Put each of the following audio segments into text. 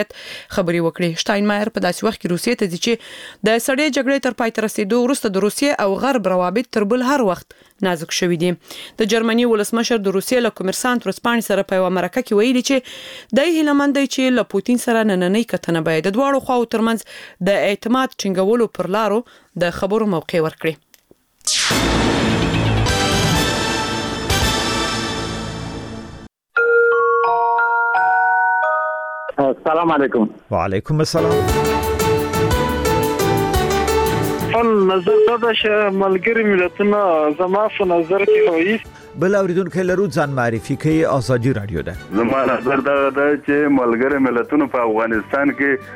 خبري وکړي. شټاینمایر په داسې وخت کې روسیې ته ځي چې د سړې جګړې تر پای ته رسیدو وروسته د روسیې او غرب روابط تر بل هر وخت نازک شوي دي. د جرمني ولسمشر د روسیې له کومرسانت ورسپانې سره په یو مرکه کې ویلي چې د هیلمند دی چې له پوتین سره نننۍ کتنه باید د دواړو خواو ترمنځ د اعتماد ټینګولو پر لارو د خبرو موقع ورکړي. السلام علیکم. وعلیکم السلام. نظر دا چې ملګری ملتونه زما په نظر کې وایي بل اوریدونکو لرو ځان معرفي کوي. ازادي رادیو ده. زما نظر دا چې ملګری ملتونه په افغانستان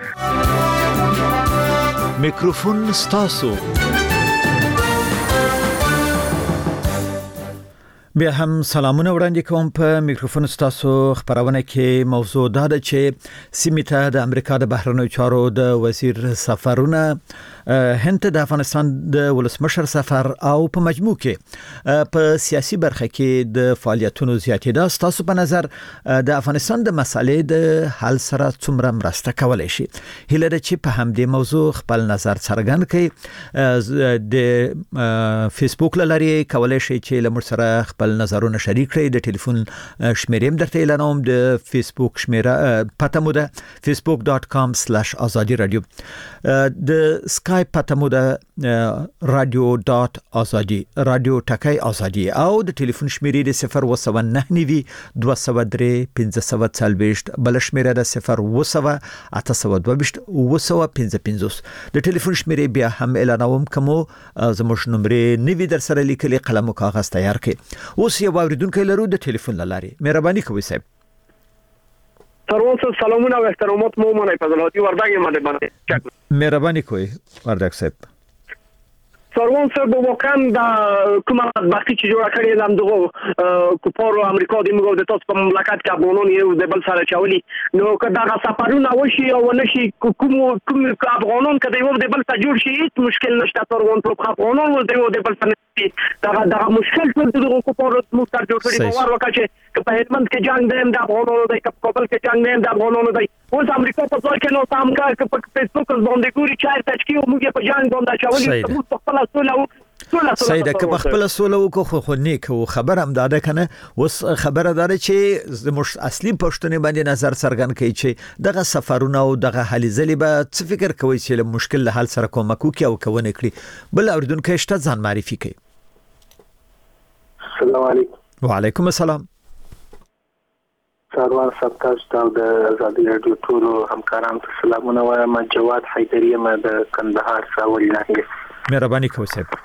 کې میکروفون ستاسو. بیا هم سلامونه وړاندې کوم. په میکروفون ستاسو خبرونه کې موضوع دا ده چې سیمې ته د امریکا د بهرنیو چارو د وزیر سفرونه هند د افغانستان د ولسمشر سفر او په مجموع کې په سیاسي برخه کې د فعالیتونو زیاتېدا ستاسو په نظر د افغانستان د مسالې د حل سره څومره مرسته کولای شي؟ هیله ده چې په همدې موضوع خپل نظر څرګند کړئ. د فیسبوک لاري کولای شئ چې لمر سره خپل نظرونه شریک کړئ. د ټلیفون شمیرې هم درته اعلانوم. د فیسبوک شمیره پته مو ده facebook.com/azadi radio. د سکایپ پته مو ده radio.azadi radio ټکای ازادي او د ټلیفون شمیرې د 019 203 1540 بل شمیره د 0 822 د ټلیفون شمیرې بیا هم اعلانوم کوم. زموږ نمبر نوی در سره لیکلي قلم او کاغذ تیار کړئ. اوس یو اوریدونکو لرو د ټلیفون لاري. مهرباني کوئ صاحب. تروسه سلامونه او احترامات مو منئ په ذلاتي وردګ باندې. مهرباني کوئ وردګ صاحب. سروان صاحب واقعا د کومه وختي چې جوړ کړی لم دغه کوپارو امریکا د موږ د تاسو په مملکت کې افغانان یو د بل سره چولي نو کدا سفرونه وشي او نشي کوم افغانان کدا یو د بل سره جوړ شي هیڅ مشکل نشته. سروان په افغانان ول د بل سره دا مشکل ټول دغه کوپارو مو سره جوړ کړی په وار وکړي په هلمند کې جنگ دیم د افغانانو د کابل کې جنگ دیم د افغانانو د اوس امریکا په ځای کې نو تام کا په فیسبوک باندې ګوري چې تشکیل موږ په جنگ باندې چولي په خپل سیده که په خپل سوله وکړو خو نیک او خبر هم داده کنه. اوس خبره داره چې زموږ اصلي پښتنې باندې نظر څرګند کوي چې دغه سفرونه او دغه هلي ځلې به څه فکر کوي چې له مشکل له حل سره کومک وکړي او کوونه کړي. بل اوریدونکو شته ځان معرفي کوي. السلام علیکم. وعلیکم السلام. سروان صاحب تاسو د ازادي رادیو ټول همکارانو ته سلامونه وایم. جواد حیدری ما د کندهار ساول نه. مهرباني کوئ صاحب.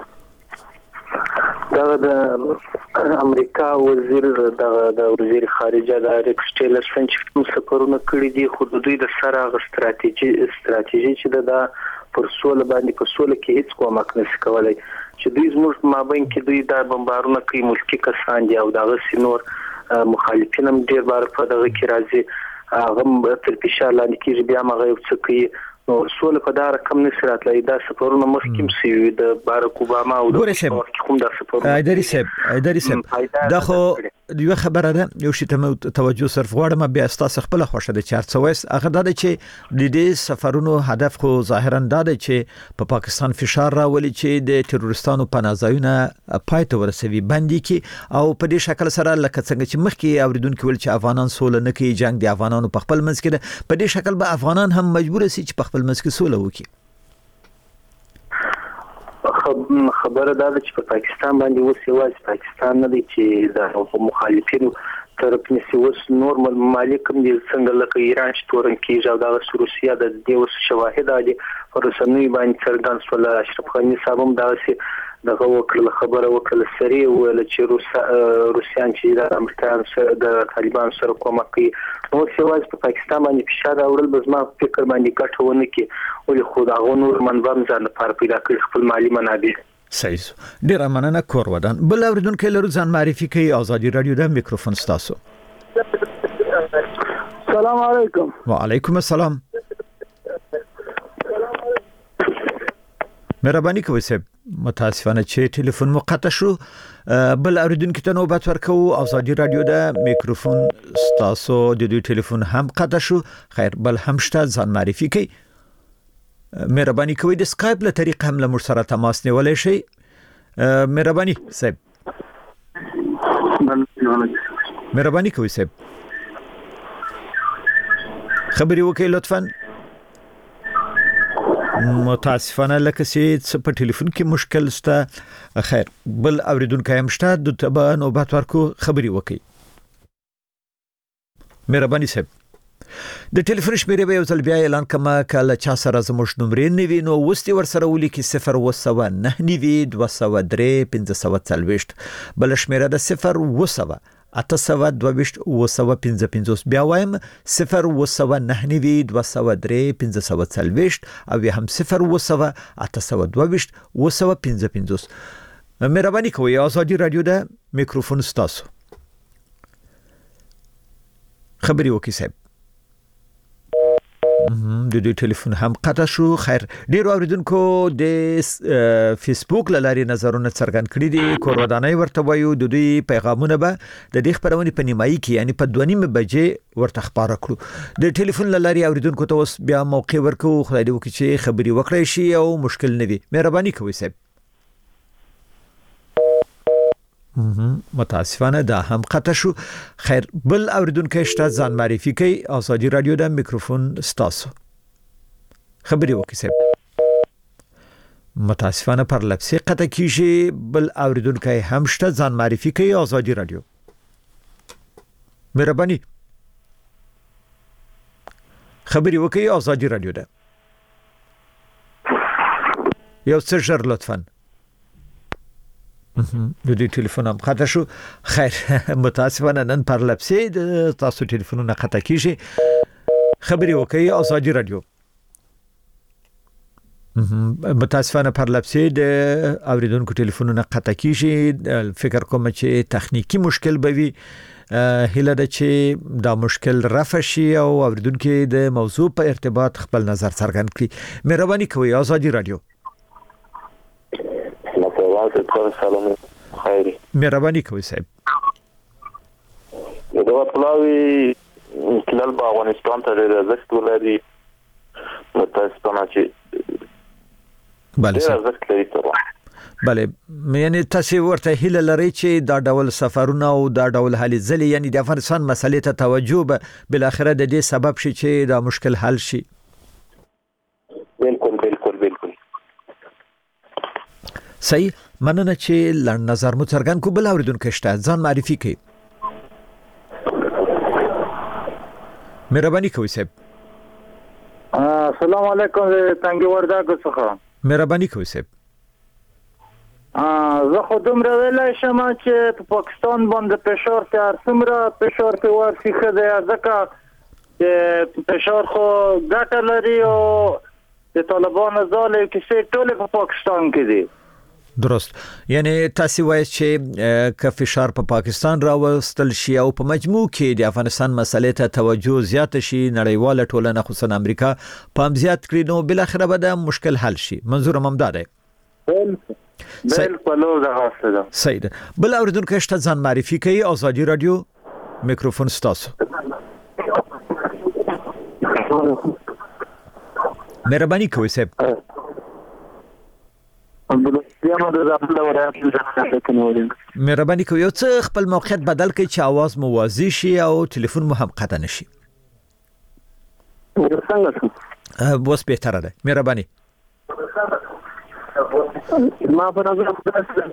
د امریکا وزیر د وزیر خارجه د ریکس ټیلرسن چې سفرونه کړی دي خو د دوی د سره غ استراتیژي چې د پر سول باندې په سول کې هیڅ کومک نشي کولای چې دوی زموږ مابین کې دوی د بمبارونه کوي ملکی کسان دي او دغه سينور مخالفین هم ډیر بار په دغه کې راځي هغه تر فشار لاندې کېږي بیا مغه یو څه کوي. سول په دار کم نشي راتلای. دا سفرونه مخکیم سی د باراک اوباما او د کوم د سفرونه ایدری صاحب دا خو یو خبره ده. یو شی ته توجه صرف غواړم بیا تاسو خپل خوښه د چارڅويس هغه د چې د دې سفرونو هدف خو ظاهرا دا ده چې په پاکستان فشار راولي چې د تروریستانو پناهځایونه پاتې ورسوي باندې کې او په دې شکل سره لکه څنګه چې مخکې اوریدونکو ول چې افغانان سول نه کوي جنگ د افغانانو په خپل منځ کې په دې شکل به افغانان هم مجبور شي چې په خپل منځ کې سول وکړي. خبره دا ده چې په پاکستان باندې اوس یوازې پاکستان نه دی چې د مخالفینو طرف نسی اوس نور ممالک هم دي څنګه لکه ایران چې تورن کېږي او د روسیا د دې اوس شواهد دي ورسنوي باندې څرګند شول. اشرف غنی صاحب هم داسې دغه وکړه خبره وکړه سری ویل چې روسیان چې د امریکایانو سره د طالبان سره کومک کوي نو سیواز په پاکستان باندې فشار اورل بزما فکر باندې ګټونه کې ولې خو دا غونور منبم ځان لپاره پیدا کړ خپل مالی منابع. صحیح. ډیر مننه کور ودان. بل اوریدونکو لرو ځان معرفي کوي. ازادي رادیو د میکروفون ستاسو. السلام علیکم. وعلیکم السلام. مهرباني کوئ صاحب متاسفانه چې ټلیفون مو قطع شو. بل اوریدونکو ته نوبت ورکو. ازادي رادیو د میکروفون ستاسو د دوی ټلیفون هم قطع شو. خیر بل هم شته ځان معرفي کوي. مهرباني کوئ د سکایپ له طریق هم له موږ سره تماس نیولای شئ. مهرباني صاحب. مهرباني کوئ صاحب. خبري وکړئ لطفاً. متاسفانه لکه چې په ټلیفون کې مشکل شته. خیر بل اوریدونکو هم شته د تبا نوبت ورکو خبري وکړي. مهرباني صاحب. د ټلیفون شمیرې به یو ځل بیا اعلان کما کله چا سره زموږ نمبرې نیوي نو وستي ور سره ولیکي 090923540 بل شمیره د 0808225 بیا وایم 090923540 او هم 0808225 مهرباني کوئ. ازادي رادیو د میکروفون ستاسو خبري وکړئ صاحب. د دوی ټلیفون هم قطع شو. خیر ډیر اوریدونکو د فیسبوک لاري نظرونه څرګند کړي دي. کورودانای ورته وایو د دوی پیغامونه به د دې خبرونه په نیمایي کې یعنی په 2:30 بجې ورته خبره کړو. د ټلیفون لاري اوریدونکو ته اوس بیا موقع ورکو. خدای دې وکړي چې خبري وکړي شي او مشکل نه وي. مهرباني کوئ صاحب. متاسفانه دا هم قطع شو. خیر بل اوریدونکو شته ځان معرفي کوي. ازادي رادیو د میکروفون ستاسو خبري وکړئ صاحب. متاسفانه پر لپسې قطع کیږي. بل اوریدونکو هم شته ځان معرفي کوي. ازادي رادیو مهرباني خبري وکړئ. ازادي رادیو ده یو څه ژر لطفاً. د دې ټلیفون هم قطع شو. خیر متاسفانه نن پر لپسې د تاسو ټلیفونونه قطع کیږي. خبري وکړئ. ازادي رادیو متاسفانه پر لپسې د اوریدونکو ټلیفونونه قطع کیږي. فکر کوم چې تخنیکی مشکل به وي. هله د چې دا مشکل رفع شي او اوریدونکو د موضوع په ارتباط خپل نظر څرګند کړي. مهرباني کوئ. ازادي رادیو سلام خیری. مهرباني کوئ صاحب. دا پلاوی تلل با افغانستان ته د ارزښت ولري. متاسفانه چې بله بله یعنی تاسو ورته هیله لرئ چې دا ډول سفرونه او دا ډول هلي ځلې یعنی د افغانستان مسلې ته توجه به بل اخره د دې سبب شي چې دا مشکل حل شي. بالکل صحیح. مننه چې لړ نظر مو څرګند کو. بل اوریدونکو شته ځان معرفي کوي. مهرباني کوئ صاحب. السلام علیکم. تنګ وردګ څخه. مهرباني کوئ صاحب. زه خو دومره ویلای شم چې په پاکستان باندې فشار تر څومره فشار په ورسي خده ځکه چې فشار خو ګټه لري او د طالبانو ځاله کې ټول په پاکستان کې دي. درست. یعنی تاسو وایي چې ک فشار په پاکستان راوستل شي او په مجموع کې د افغانستان مسلې ته توجه زیات شي نړیواله ټولنه خصوصا امریکا پام زیات کړي نو بل اخره به د مشکل حل شي. منظور ممدار دی. بالکل دا غوښتل. صحیح. بل اوریدونکو شته ځان معرفي کوي. ازادي رادیو میکروفون ستاسو. مهرباني کوئ صاحب. مهرباني کوئ یو څه خپل موقعیت بدل کړئ چې आवाज مو واضح شي او ټلیفون مو هم قطع نشي. بس بهتره ده. مهرباني. ما په نظر د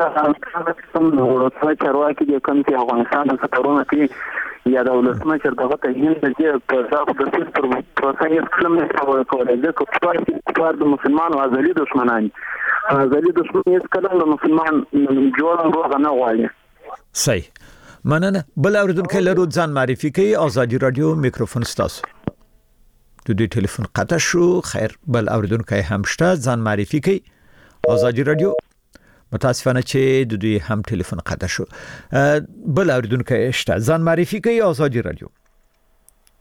چارواکي د کوم چې افغانستان د سفرونو کې یا د ولسمشر دغه ته هند چې په ځاخ د سیستم پروسه یې کلم نه کولای ځکه چې د مسلمانانو ازلي دشمنان یې کله د مسلمان جوړ روغ نه غواړي. صحیح. مننه. بل اوریدونکو لرو ځان معرفي کوي. ازادي رادیو میکروفون ستاسو. د دې ټلیفون قطع شو. خیر بل اوریدونکو هم شته ځان معرفي کوي. ازادي رادیو متاسفانه چې د دوی هم ټلیفون قطع شو. بل اوریدونکو شته ځان معرفي کوي. ازادي رادیو.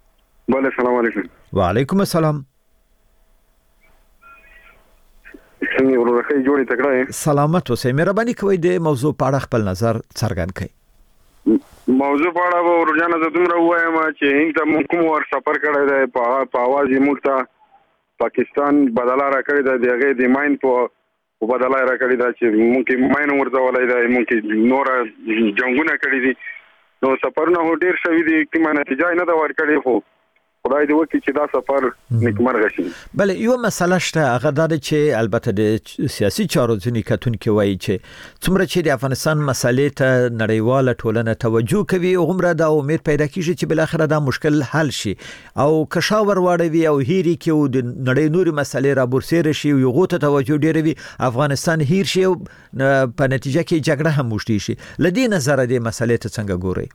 بله سلام علیکم. وعلیکم السلام. څنګه ورخه جوړی تکړه سلامت اوسئ. مهرباني کوئ د موضوع په اړه خپل نظر څرګند کړئ. موضوع په اړه ورجانه زه دومره وایم چې هند کوم ور سفر کړی دی په आवाज یې موږ ته پاکستان بدلا را کړی دی دغه د ماین په بدلا را کړی دی چې ممکن ماین ورته ولای دی ممکن نور جنگونه کړی دي نو سفرونه ډیر شوی دي کومه نتیجه نه دا ور کړی خو خدای دې وکړي چې دا سفر نیکمرغه شي. بله یو مسله شته هغه دا چې البته د سیاسي چارو ځینې کتونکي وایي چې څومره چې د افغانستان مسلې ته نړیواله ټولنه توجه کوي هغومره دا امید پیدا کیږي چې بالاخره دا مشکل حل شي او کشاور واړوي او هیري کې او د نړۍ نوري مسلې را برسېره شي او یو ته توجه ډیروي افغانستان هیر شي په نتیجه کې جګړه هم وشتي شي. لدې نظر دې مسلې ته څنګه ګوري؟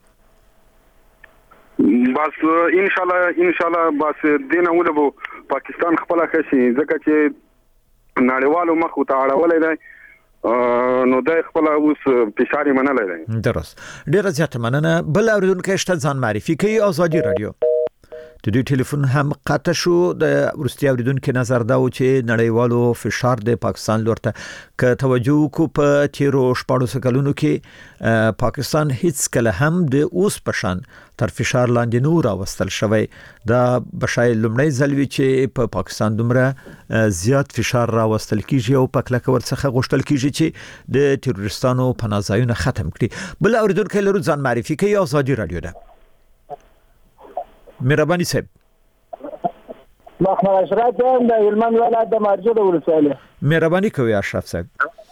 بس ان شاء الله بس دینه ولبو پاکستان خپل خشي ځکه چې نړیوالو مخ ته اړولې ده نو د خپل اوس فشار منلای دی. درست. ډیره زیاته مننه. بل اوریدونکو شته ځان معرفي کوي. آزادي رادیو د دوی ټلیفون هم قطع شو. د ورستي اوریدونکو نظر دا و چې نړیوالو فشار د پاکستان لورته ک توجه کو په تیرو شپږ کلونو کې پاکستان هیڅ کله هم د اوس پشان تر فشار لاندې نور راوستل شوی. دا بشای لمړی ځلوي چې په پاکستان دومره زیات فشار راوستل کیږي او په کلکه ورڅخه غوښتل کیږي چې د تروریستانو پناهځایونه ختم کړي. بل اوریدونکو لرو ځان معرفي کوي. آزادي رادیو ده. مهرباني صاحب. محمد اشرف د هلمند ولایت د مارجو د ولسوالۍ. مهرباني کوي اشرف صاحب.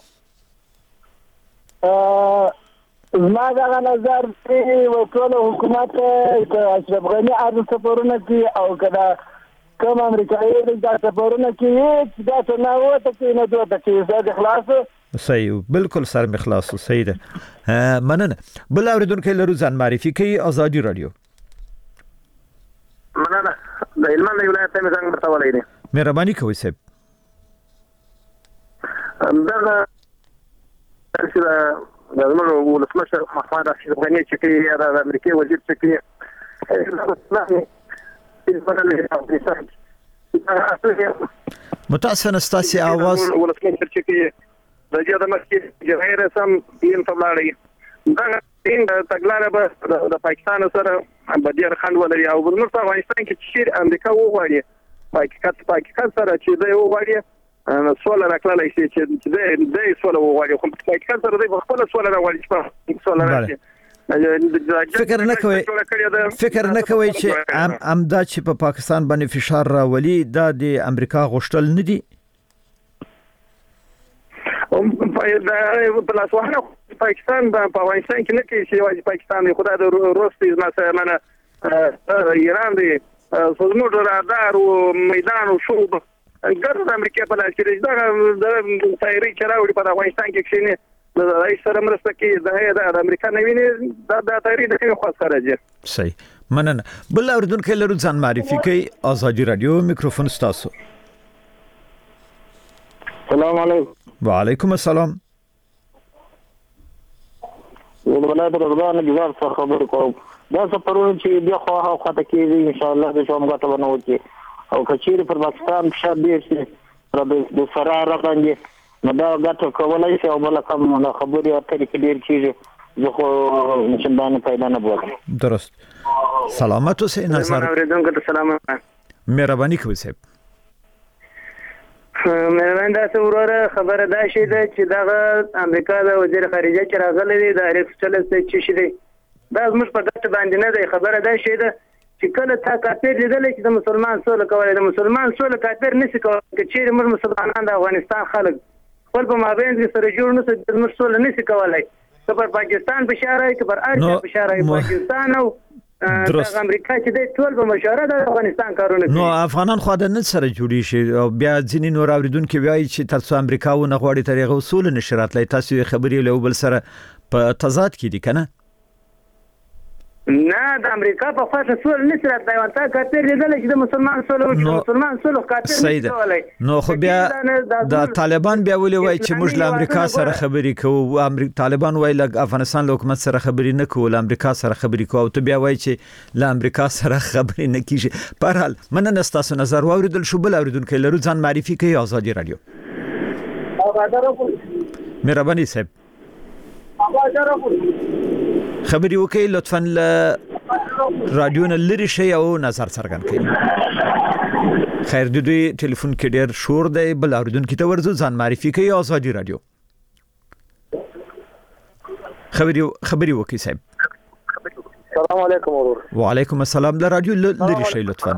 زما دا نظر دی ټول حکومت اشرف غنی ارزو سفرونه کوي او کدا کوم امریکایي د سفرونه کوي چې دا څنګه وته کې نه دوه چې د خلاص صحیح بالکل سر مخلاص صحیح ده. مننه. بل اوریدونکو لرو ځان معرفي کوي. آزادي رادیو. مننه. د هلمند ولایت ته څنګه مرتولای دي. مهرباني کوي صاحب. دا د زموږ ولسمشر محمد اشرف غنی چې د امریکای وزیر چې متاسفانه ستاسو आवाज ولسمشر چې د دې د مخکې غیر سم دین په لاړی دا دین د تګلارې به د پاکستان سره بدیر خند ولري او په افغانستان کې چې امریکا وغواړي پاکستان سره چې دی وغواړي سوال راکړلای شي چې د سوال وغواړي خو پاکستان سره د خپل سوال راوړي چې سوال راځي. فکر نه کوي چې امدا چې په پاکستان باندې فشار راولي دا د امریکا غوښتل نه دي. په لاسوهنه پاکستان په افغانستان کې نه کوي چې واجب پاکستان خدای د روسي مثلا ایران دی زموږ رادار او میدان او شوب ګرځي امریکا په لاس کې دا تایری چراوړي په افغانستان کې کښینه د رئیس سره مرسته کوي د امریکا نه ویني دا تایری د کوم خاص راځي. صحیح مننه. بل اوریدونکو لرو ځان معرفي کوي. آزادي رادیو میکروفون ستاسو. السلام علیکم. وعلیکم السلام. ولایت رضوان جواب څخه خبر کوم. دا سفرونه چې بیا خو خاطر کېږي ان شاء الله د شوم غټه ونوځي او کچیر پر پاکستان فشار ډیر شي د فرار باندې نو دا غټه کولای شي او بل کوم خبري اترې کې ډیر کیږي زه خو نشم پیدا نه بولم. درست. سلامت اوسئ. نظر اوریدونکو ته سلام. مهرباني کوئ صاحب. مهربان دا څوره خبره دا شي چې دغه امریکا د وزیر خارجه چې راغلی دی د ریکس چلس چې شي دی دا زموږ په ګټه باندې نه دی. خبره دا شي ده چې کله تا کافر لیدل چې د مسلمان سوله کولای د مسلمان سوله کافر نشي کولای چې موږ مسلمانان د افغانستان خلک خپل په مابین کې سره جوړ نه سي د موږ سوله نشي کولای. که پر پاکستان بشاره که پر ارجه بشاره پاکستان او د امریکا چې د ټول په مشوره د افغانستان کارونه کوي. نو افغانان خو د نن سره جوړی شي او بیا ځینې نور اوریدونکو وایي چې ترڅو امریکا و نه غواړي طریقه اصول نشرات لای تاسو خبرې له بل سره په تضاد کې دي کنه. نه د امریکا په خاطر سول نشرات دی وانه کاتر لیدل چې د مسلمان سول او مسلمان سول کاتر نه. نو خو بیا د طالبان بیا ولې وایي چې موږ له امریکا سره خبرې کوو. طالبان وایي له افغانستان له حکومت سره خبرې نه کوو له امریکا سره خبرې کوو او ته بیا وایي چې له امریکا سره خبرې نه کیږي. په هر حال مننه ستاسو نظر واوریدل شو. بل اوریدونکو لرو ځان معرفي کوي. آزادي رادیو. مهرباني صاحب خبري وکي لطفا ل رادیو نه لري شي او نظر څرګند کړئ. خیر د دوی ټلیفون کې ډیر شور دی بل اوریدونکو ته ورزو ځان معرفي کوي آزادي رادیو. خبري وکي صاحب. السلام علیکم ورور. وعلیکم السلام. د رادیو لري شي لطفا.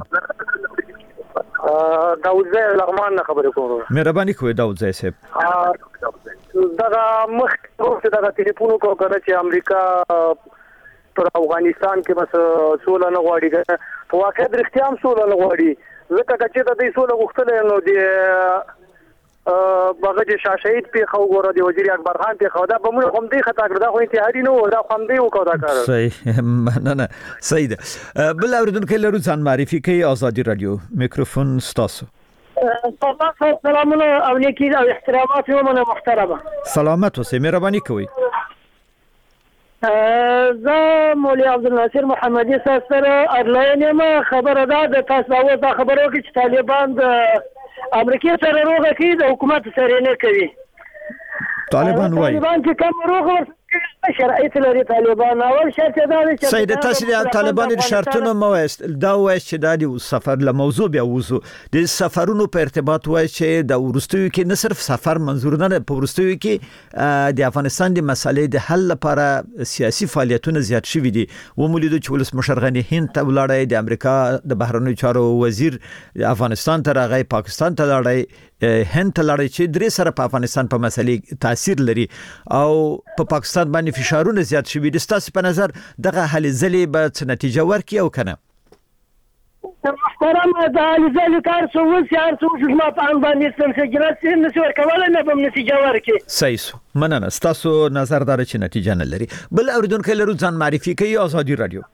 داوود زه لغمان نه خبرې کوم. مهرباني کوئ داوود زه صاحب. دا مخ دا ټلیفون کو کړه چې امریکا پر افغانستان کې بس سوله نه غواړي. په واقع د اختیام سوله نه غواړي. ځکه چې د دې سوله غوښتل نو د بغه چې شاشید په خو غوړه د وزیر اکبر خان په خو دا به موږ هم دې خطا کړ دا خو انتحاري نه و دا خو هم دې وکړه دا کار. صحیح نه صحیح ده. بل اوریدونکو لرو ځان معرفي کوي آزادي رادیو میکروفون ستاسو. سلامونه او نیکی او احترامات یومنه محترمه. سلامت اوسئ مهرباني کوئ. زه مولوی عبدالناصر محمدي سره ارلاین ما خبره ده تاسو او دا خبرو کې چې طالبان د امریکا سره روغه کوي د حکومت سره نه کوي. طالبان وایي طالبان چې کوم روغه شرعیت لري طالبان اول شرط دا دی چې سید تاسو د طالبان د شرطونو موست دا وایي چې د سفر له موضوع بیا وځو د سفرونو په ارتباط وایي چې د ورستیو کې نه صرف سفر منظور نه په ورستیو کې د افغانستان د مسالې د حل لپاره سیاسي فعالیتونه زیات شوي دي. ومولیدو چې ولسمشر غنی هند ته ولاړی د امریکا د بهرنیو چارو وزیر افغانستان ته راغی پاکستان ته لاړی هند ته لاړی چې درې سره په افغانستان په مسلې تاثیر لري او په پاکستان باندې فشارونه زیات شوي دي. ستاسو په نظر دغه هلې ځلې به څه نتیجه ورکړي او کنه؟ محترم دا هلې ځلې کار څه وشي هر څه وشي زما په اند باندې مسجلات نشي ورکولی نه به نتیجه ورکړي. صحیح سو مننه. ستاسو نظر دا چې نتیجه نه لري. بل اوریدونکو لرو ځان معرفي کوي آزادي رادیو.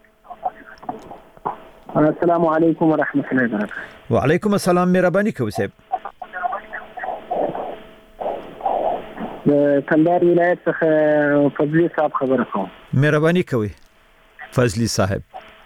السلام علیکم ورحمۃ اللہ وبرکاتہ. وعلیکم السلام مهرباني کوئ صاحب. د کندهار ولایت څخه فضلی صاحب خبره کوم. مهرباني کوئ فضلی صاحب.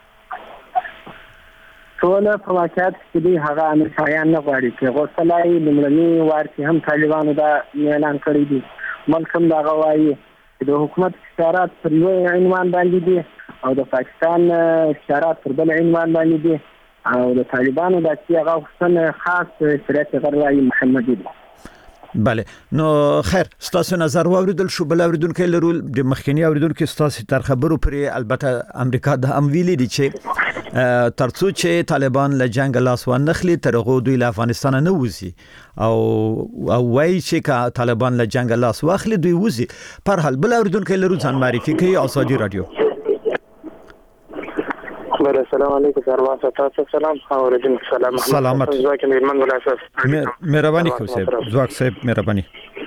ټول په واقعیت کې دی هغه امریکایان نه غواړي چې غوښتلای لمړني وار کې هم طالبانو دا اعلان کړی دی. ملک هم دا غواړي چې د حکومت اشارات پر یو عنوان باندې دي او د پاکستان اشارات پر بل عنوان باندې دي او د طالبانو د هغه غوښتنه خاص شریعت غربي محمدي دی. بله نو خیر ستاسو نظر واوریدل شو. بل اوریدونکو لرو د مخکنی اوریدونکو ستاسو تر خبرو پرې البته امریکا د هم ویلي دي چې ترڅو چې طالبان له جنگ لاس وانخلي تر هغه دوی له افغانستان نه وځي او وایي چې طالبان له جنگ لاس واخلي دوی وځي. پر حال بل اوریدونکو لرو ځان معرفي کوي آزادي رادیو. السلام علیکم سروان تاسو سلام اوریدونکو سلام. سلامت. ځکه میرمن ولا اساس مهرباني کوئ صاحب. ځواک صاحب مهرباني.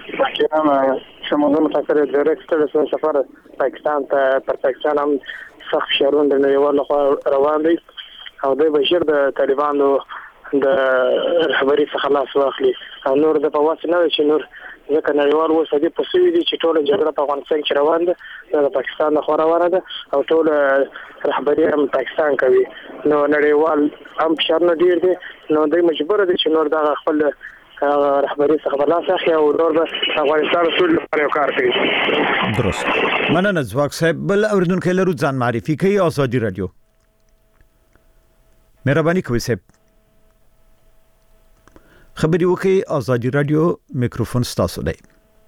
شموږ متأثر ډایرکټر سفر پاکستان ته پر پاکستان هم سخت شرونه د نړیوالو روان دي او د بشیر د طالبانو د رهبری څخه لاس واخلي او نور د په واسطه نه چې نور ځکه نړیوال وسدي په سوي دي چې ټول جګړه په افغانستان کې روان ده د پاکستان خو روانه ده او ټول رهبری هم پاکستان کوي نو نړیوال هم شرونه ډیر دي نو دوی مجبور دي چې نور د خپل رهبری څخه بلاس اخی او نور د افغانستان ټول لپاره کار کوي. درست مننه ځواک صاحب. بل اوریدونکو لرو ځان معرفي کوي آزادي رادیو. مهرباني کوئ صاحب. خبري وکي آزادي رادیو میکروفون ستاسو دی.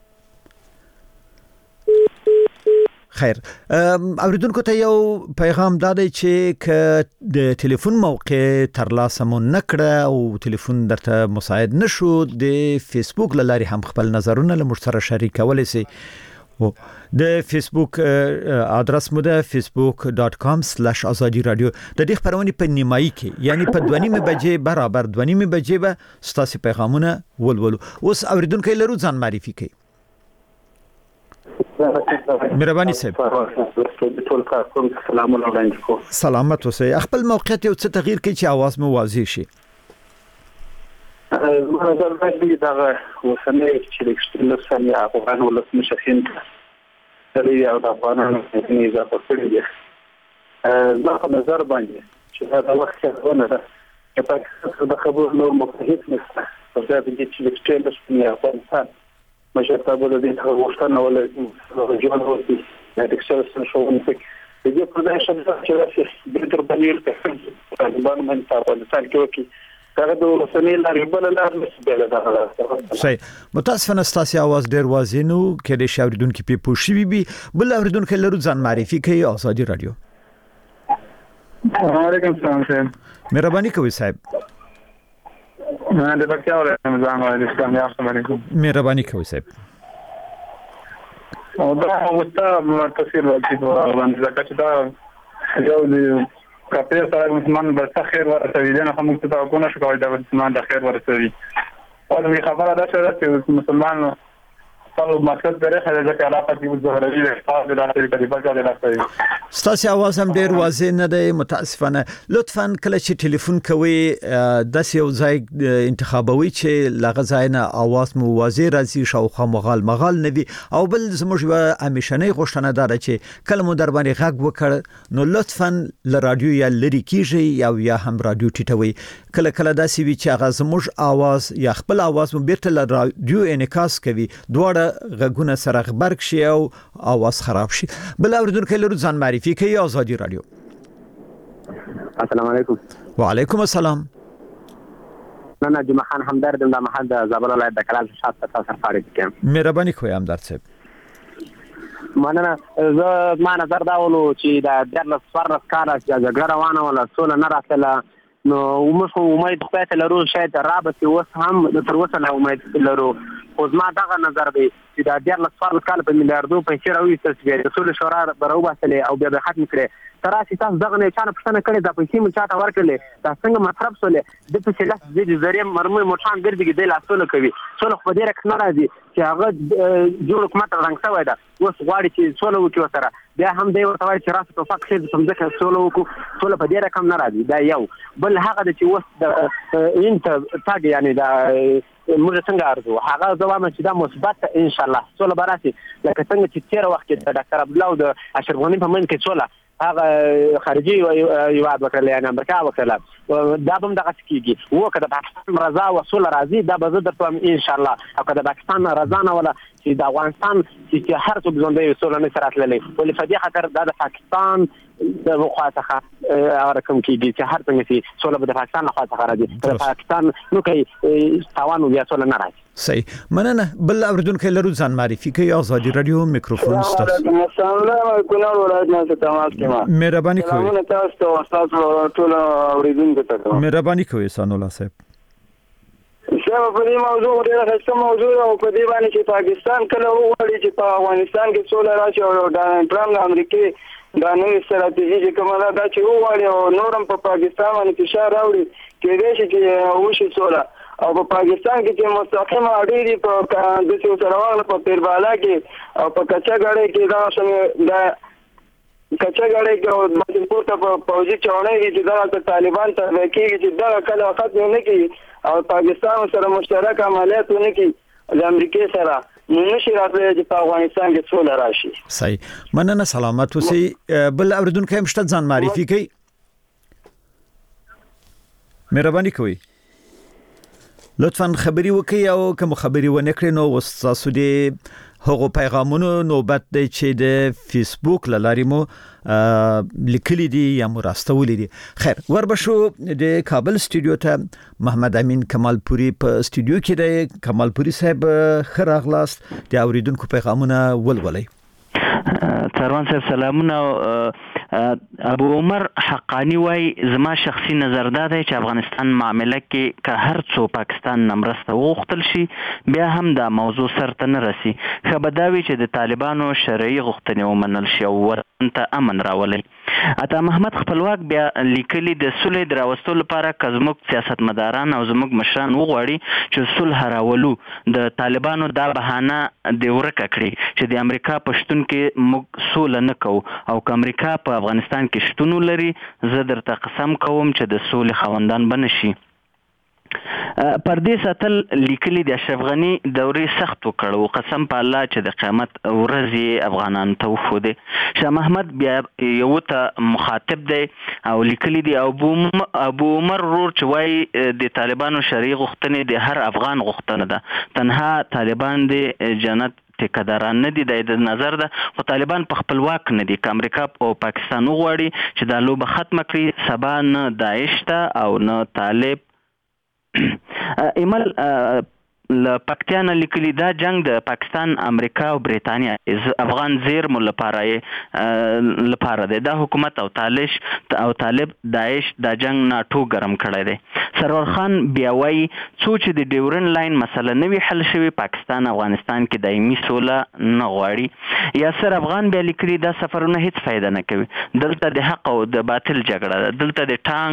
خیر اوریدونکو ته یو پیغام دادی چې ک د ټلیفون موقع ترلاسه مو نکړه او ټلیفون درته مساعد نشو د فیسبوک لاري هم خپل نظرونه له مشترک شریکولای شئ. د فیسبوک ادرس مو ده facebook.com/azadi radio. د دې خبرونه په نیمایي کې یعنی په 2:30 بجې برابر 2:30 بجې به ستاسو پیغامونه ولولو. اوس اوریدونکو لرو ځان معرفي کوي. مهرباني صاحب. سلامت اوسئ. خپل موقعیت یو څه تغییر کړئ چې आवाज مو واضح شي. زما نظر باندې دا وسنه چې د سنې افغان ولسمشر هند لري او د افغانانو نه اضافه کړی دی. زما په نظر باندې چې دا وخت څنګه ده چې پاکستان د خبرو نور مخالف نشته. په دې کې چې د افغانستان مشرتابه د دې غوښتنه ولې جوړ وتی د اکسلسن شوونکی د دې په ځای چې د تر بنیر ته طالبان من په افغانستان کې وکي هغه د رسنۍ لارې بل لار نسبله ده. صحیح. متاسفانه ستاسو आवाज ډیر واضح نو کې د شاوریدونکو په پوښي بي بل اوریدونکو لرو ځان معرفي کوي آزادي رادیو. وعلیکم السلام صاحب. مهرباني کوئ صاحب. د پکتیا ولایت ځان اسلامي علیکم. مهرباني کوئ صاحب. او دا وستا تفسیر ورته باندې ځکه چې دا یو د کاپیر سره مسلمان به خیر ورسوي نه هم څه تا کو نه شو کولای دا مسلمان د خیر ورسوي. او دا خبره ده چې مسلمان خپل مقصد درې خلک ځکه علاقه کې ظاهري ده تاسو د اخر کلیپا کې راځي. ستاسو आवाज هم ډیر واضح نه دی متاسفانه. لطفاً کله چې ټلیفون کوي د یو ځای انتخابوي چې لغه ځای نه आवाज مو واضح راځي شاوخوا مغال نه وي او بل زموږ همیشنۍ غوښتنه ده چې کله مو در باندې غږ وکړ نو لطفاً ل رادیو یا لری کیږي یا هم رادیو ټیټوي. کله کله داسې وي چې هغه زموږ आवाज یا خپل आवाज مو بیرته ل رادیو انعکاس کوي دواړه غږونه سره غبرګ شي او आवाज خراب شي. بل اوریدونکو لرو ځان معرفي کوي آزادي رادیو. السلام علیکم. وعلیکم السلام. انا جمعه خان همدرد د محل د زابل ولایت د کلال شات تاسو فارغ کیم. مهرباني کوئ همدرد صاحب. مننه. زه ما نظر دا ولو چې د درلس فرص کار چې جګړه روانه ولا سول نه راتله نو موږ امید خپل لرو شاید رابطه اوس هم تر اوسه نه امید لرو. خو زما دغه نظر دی چې د درلس فرص کال په میلیارډو پیسې راوېستل شي د سول شورا برابر باسلې او بیا ختم کړي تر اساس تاسو دغه نه چانه پښتنه کړي د پیسې مو چاته ورکړي دا څنګه مطلب سولې د پیسې لاس د ذریعہ مرمه موټان ګرځي د لاسونه کوي سول خو دې رک نه راځي چې هغه جوړ حکومت رنګ شوی دا اوس غواړي چې سول وکړي وسره بیا هم دی ورته وایي چې راسته په فک شي څنګه سول وکړو سول په دې رقم نه راځي دا یو بل هغه د چې اوس د انت تاګ یعنی دا موږ څنګه ارزو هغه ځواب چې دا مثبت ان شاء الله سول براسي لکه څنګه چې تیر وخت کې د ډاکټر عبد الله د اشرف غنی په من کې سول هغه خارجي یواد وکړل یعنی امریکا وکړل دا هم دغه کیږي وکړه د پاکستان رضا وصول راځي دا به زه درته ان شاء الله او که د پاکستان رضا نه ولا چې د افغانستان چې هر څوک ژوندۍ وصول نه سره تللی ولې په دې خاطر د پاکستان د خواته رقم کیږي چې هر څنګه چې سول به د پاکستان خواته راځي د پاکستان نو کوي تاوان بیا سول نه راځي. صحیح. مننه. بل اوریدونکو لرو ځان معرفي کوي آزادي رادیو میکروفون ستاسو. السلام کونړ ولایت نه تماس کما. مهرباني کوئ. سلامونه تاسو تاسو ټول اوریدونکو ته. مهرباني کوئ سان الله صاحب. شابه په دې موضوع ډېره ښه موضوع او په دې باندې چې پاکستان کله وغواړي چې په افغانستان کې سوله راشي او ډانلډ ټرمپ د امریکای دا نوې ستراتیژي چې کومه ده چې وغواړي او نورم په پاکستان باندې فشار راوړي کېدای شي چې وشي سوله او په پاکستان کې چې مستقیمه اړیکې په د سیاسي په پیربالا کې او په کچاګړې کې دا کچاګړې کې او د پورته په پوځي چوڼې کې چې دا طالبان ته کېږي چې دا کله وخت نه کوي او پاکستان سره مشترک عملیات ونه کوي د امریکای سره نشي راځي چې په افغانستان کې سوله راشي. صحیح. مننه. سلامت اوسئ. بل اوریدونکو هم شته ځان معرفي کوي. مهرباني کوئ. لطفاً خبري وکړئ او کوم خبري ونه کړئ نو وستاسو دې هغه پیغامونو نوبت دی چې د فیسبوک لاري مو لیکلي دي یا مراستولي دي. خیر وربشو د کابل استودیو ته محمد امین کمالپوري په استودیو کې دی. کمالپوري صاحب خراغلاست د اوریدونکو پیغامونه ولولئ. تروان صاحب سلامونه. ابو عمر حقانی وای زما شخصي نظر دا دی چې افغانستان معاملې کې که هر څو پاکستان نمرسته وغوښتل شي بیا هم دا موضوع سرته نه رسي. خبرداوي چې د طالبانو شرعي غوښتنې ومنل شي او وطن ته امن راولي. عطا محمد خپلواک بیا لیکلي د صلح راوستلو لپاره که زموږ سیاستمداران او زموږ مشران وغواړي چې صلح راولو د طالبانو دا بهانه د ورکه کړي چې د امریکا په شتون کې موږ سوله نه کوو او که امریکا په افغانستان کې شتون لري زه درته قسم کوم چې د سولې خاوندان بنشي. پردې ساتل لیکلي د اشرف غنی دورې سخت وکړو قسم په الله چې د قیامت ورځ افغانان ته وخوده. شاه محمد بیا یو ته مخاطب دی او لیکلي دی ابو عمر رور چې وای د طالبانو شرعي غوښتنې د هر افغان غوښتنه ده، تنها طالبان د جنت ټیکداران نه دي د نظر ده، خو طالبان په خپل واک نه دي که امریکا او پاکستان وغواړي چې دا لوبه ختمه کړي سبا نه داعش ته او نه طالب. ایمل ل پکتیا نه لیکلي دا جنگ د پاکستان امریکا او بریتانیا افغان زیرمو لپاره دی، دا حکومت او طالب داعش دا جنگ ناټو ګرم کړی دی. سرور خان بیا وایي څو چې د ډیورن لاین مسله نه وي حل شوې پاکستان افغانستان کې دایمي سوله نه غواړي. یاسر افغان بیا لیکلي دا سفرونه هیڅ فایده نه کوي، دلته د حق او د باطل جګړه ده، دلته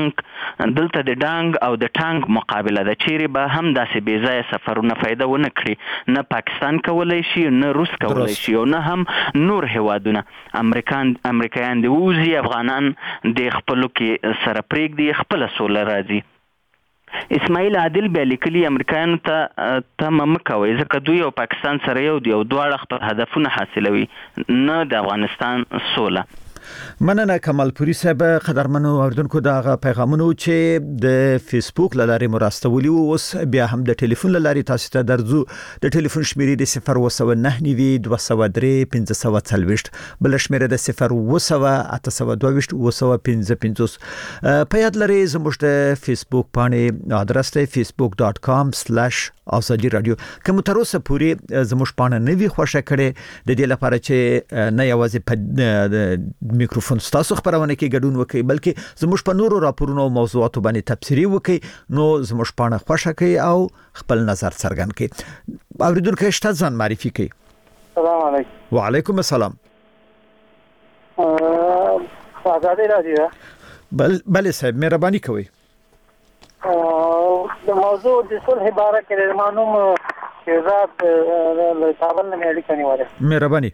د ډانګ او د ټانک مقابله ده، چیرې به هم داسې بې ځایه سفرونه فایده ونه کړي، نه پاکستان کولای شي نه روس کولای شي او نه هم نور هیوادونه. امریکایان دی ووزي افغانان د خپلو کې سره پرېږدي خپل سوله راځي. اسماعیل عادل بیا لیکلي امریکایانو ته تمه مه کوئ ځکه دوی او پاکستان سره یو دی او دواړه خپل هدفونه حاصلوي، نه د افغانستان سوله. مننه کمال پوری صاحب. قدرمنو اوردونکو دا پیغامونه چې د فیسبوک لارې مراستولي اوس بیا هم د ټلیفون لارې تاسو ته درځو. د ټلیفون شمیرې د 019 203 1540 بل شمیره د 01822 255. په یاد لرئ زموږ د فیسبوک باندې آدرس دی facebook.com/azadi radio. کوم تر اوسه پوری زموږ باندې نوی خوښه کړي د دې لپاره چې نه یوازې په میکروفون ستاسو خبرونه کې ګډون وکړي بلکې زموږ په نورو راپورونو او موضوعاتو باندې تبصري وکړي، نو زموږ پاڼه خوښه کړئ او خپل نظر څرګند کړئ. اوریدونکو شته ځان معرفي کړئ. السلام علیکم. وعلیکم السلام. آزادی رادیو. بله صاحب مهرباني کوئ. د موضوع د صلح باره کې معلوم شهزاد له کابل نه اړیکه نیولې. مهرباني.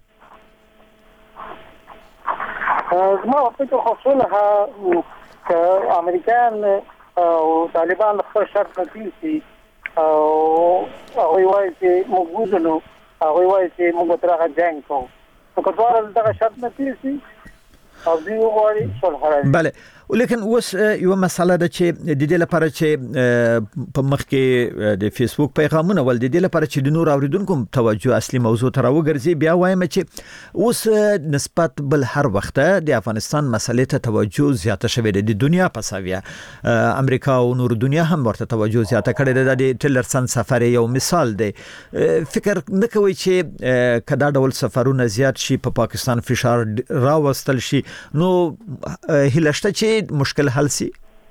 زما په خصوص که امریکایان او طالبان خپل شرط نه کیږي او هغه وایي چې موږ وځو، هغه وایي چې موږ ترغه جنگ کوو، نو که دواړه دغه شرط نه کیږي او دوی وغواړي صلح راځي. بله ولیکن اوس یو مسله ده چې د دې لپاره چې په مخ کې د فیسبوک پیغامونه ول د دې لپاره چې د نور اوریدونکو توجه اصلي موضوع ته راوګرځي، بیا وایم چې اوس نسبت بل هر وخت د افغانستان مسلې ته توجه زیاته شوې ده، د دنیا په ساویه امریکا او نور دنیا هم ورته توجه زیاته کړې ده. د ټیلرسن سفر یو مثال دی. فکر نه کوي چې کدا ډول سفرونه زیات شي په پاکستان فشار راوستل شي نو هلشته چې مشکل حل سي؟